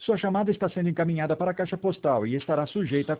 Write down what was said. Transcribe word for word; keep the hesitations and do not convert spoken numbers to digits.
Sua chamada está sendo encaminhada para a caixa postal e estará sujeita a